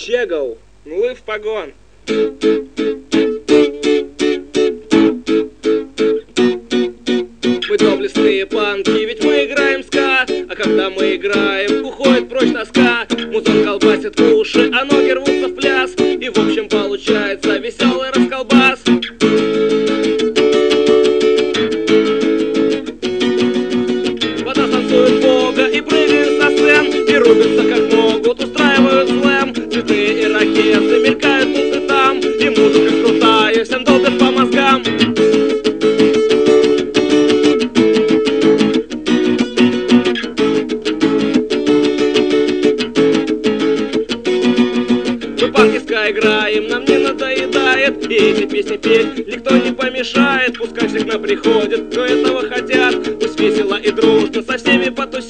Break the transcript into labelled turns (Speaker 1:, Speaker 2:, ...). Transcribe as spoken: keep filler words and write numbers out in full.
Speaker 1: Щегол, млыв погон. Мы доблестные панки, ведь мы играем ска. А когда мы играем, уходит прочь тоска. Музон колбасит уши, а ноги рвутся в пляс. И в общем получается веселый расколбас. Вода танцует бога и прыгает со сцен. И рубятся как могут, устраивают слэм. Цветные ирокезы мелькают тут и там. И музыка крутая, всем долбят по мозгам. Играем, нам не надоедает. И эти песни петь никто не помешает. Пускай всегда приходят, кто этого хотят. Пусть весело и дружно со всеми потусят.